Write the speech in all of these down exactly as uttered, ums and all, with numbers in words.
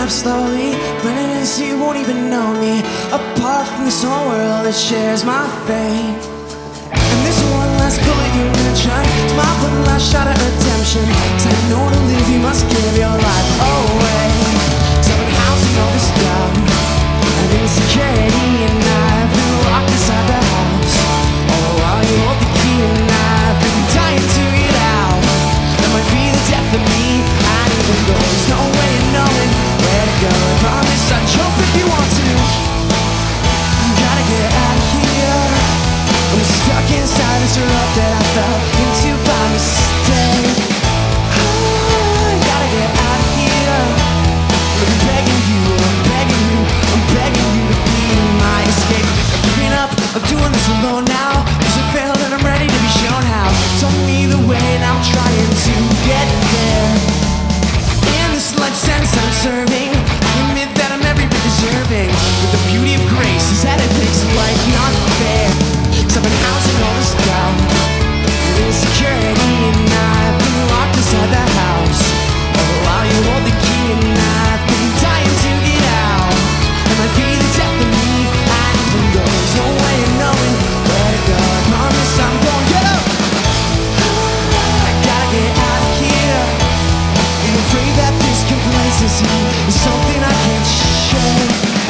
up slowly, blending in so you won't even know me. Apart from this whole world that shares my fate. And this one last bullet you mentioned, it's my one last shot at redemption. Cause I know to live you must give your life away. So I've been housing all this doubt and insecurity, and I've been locked inside the house. Oh, while you hold the key, and I've been dying to get out. That might be the death of me, and even though there's no way of knowing where to go, I promise I'll jump if you want to. You gotta get out of here. I'm stuck inside this rut that I fell into by mistake. Oh, I gotta get out of here. I'm begging you, I'm begging you, I'm begging you to be my escape. I'm giving up, I'm doing this alone now. Cause I failed and I'm ready to be shown how. Tell me the way and I'm trying to get there. In this life sense I'm serving, I admit that I'm every bit deserving. But the beauty of grace is that it makes life not fair. Cause I've been housing all this doubt and insecurity, and I've been locked inside the house. All the while you hold the key, and I've been dying to get out. It might be the death of me, and even though there's no way of knowing where to go, I promise I'm going to get up. I gotta get out of here. I'm afraid that this complacency is something I can't shake.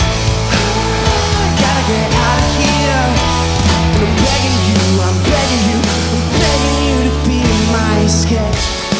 I gotta get out of here. And I'm begging you, I'm begging you, I'm begging you to be my escape.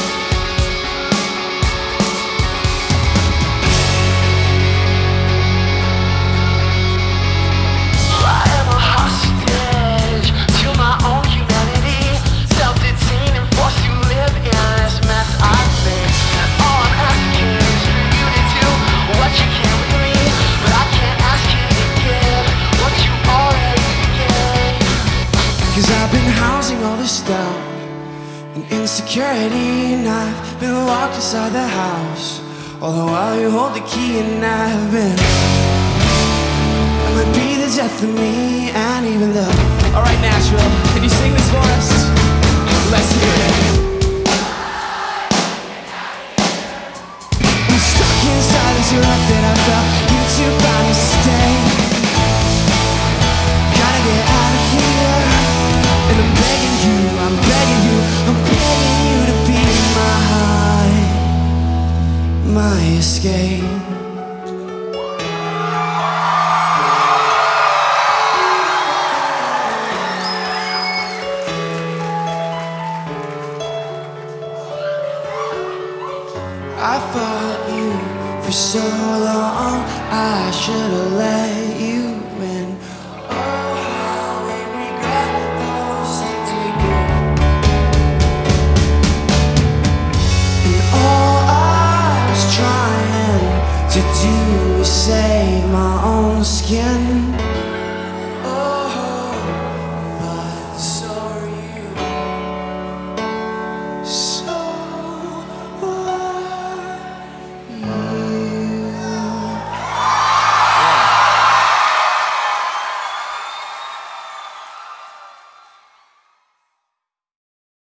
I am a hostage to my own humanity, self-detained and forced to live in this mess I've made. All I'm asking is for you to do what you can with me, but I can't ask you to give what you already gave. Cause I've been housing all this doubt and insecurity, and I've been locked inside the house. All the while you hold the key, and I've been, it might be the death of me, and even though. Alright Nashville, can you sing this for us? Let's hear it. I'm stuck inside this rut that I fell into by mistake. Gotta get out of here. And I'm begging you, I'm begging you, I'm begging you to be my, my escape. I fought you for so long, I should've let you in. To do is save my own skin.